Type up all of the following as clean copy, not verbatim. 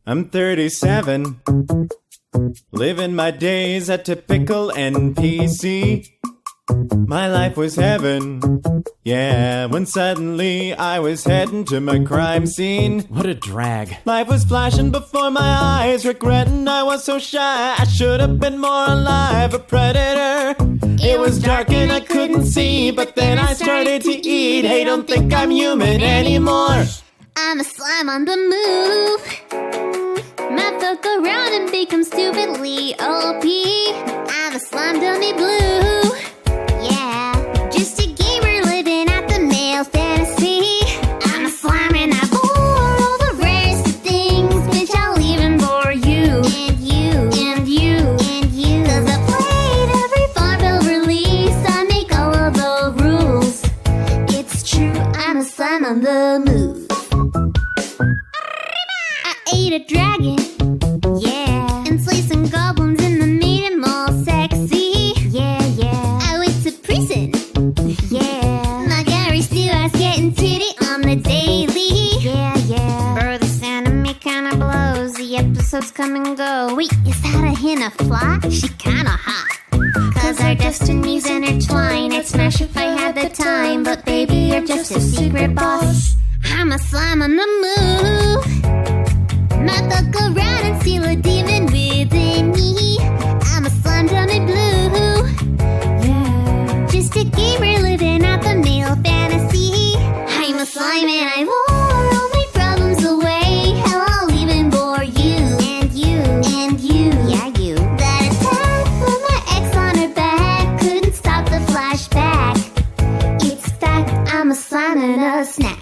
I'm 37, living my days a typical NPC. My life was heaven, yeah, when suddenly I was heading to my crime scene. What a drag. Life was flashing before my eyes, regretting I was so shy. I should have been more alive, a predator. It was dark and I couldn't see, but then I started to eat. Hey, don't think I'm human anymore. I'm a slime on the move. Might fuck around and become stupidly OP. I'm a slime dummy blue. Yeah, just a gamer living out the male fantasy. I'm a slime and I bore all the rarest of things. Bitch, I'll even bore you. And you. And you. And you. Cause I played every Farmville release. I make all of the rules. It's true, I'm a slime on the move. I ate a dragon. Yeah. And slayed some goblins and I made them all sexy. Yeah, yeah. I went to prison. Yeah. My Gary Stewart's getting titty on the daily. Yeah, yeah. Bro, this anime kinda blows. The episodes come and go. Wait, is that a hint of plot? She kinda hot. Cause our destinies intertwine. I'd smash if I had the time. But baby, you're just a secret boss. I'm a slime on the move. Might fuck around and steal a demon within me. I'm a slime dummy blue. Yeah. Just a gamer living out the male fantasy. I'm a slime and I wore all my problems away. Hell, I'll even bore you. And you. And you. Yeah, you. That attack with my ex on her back couldn't stop the flashback. It's fact, I'm a slime and a snack.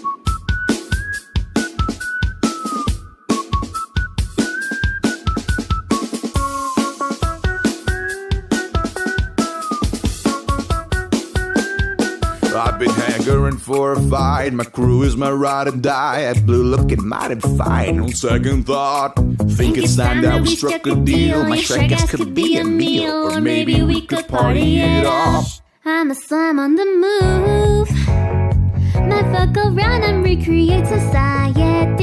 I've been hankering for a fight. My crew is my ride or die. That blue looking mighty fine. On second thought, think it's time that we struck a deal. My Shrek ass could be a meal, or maybe we could party it off. I'm a slime on the move. Might fuck around and recreate society.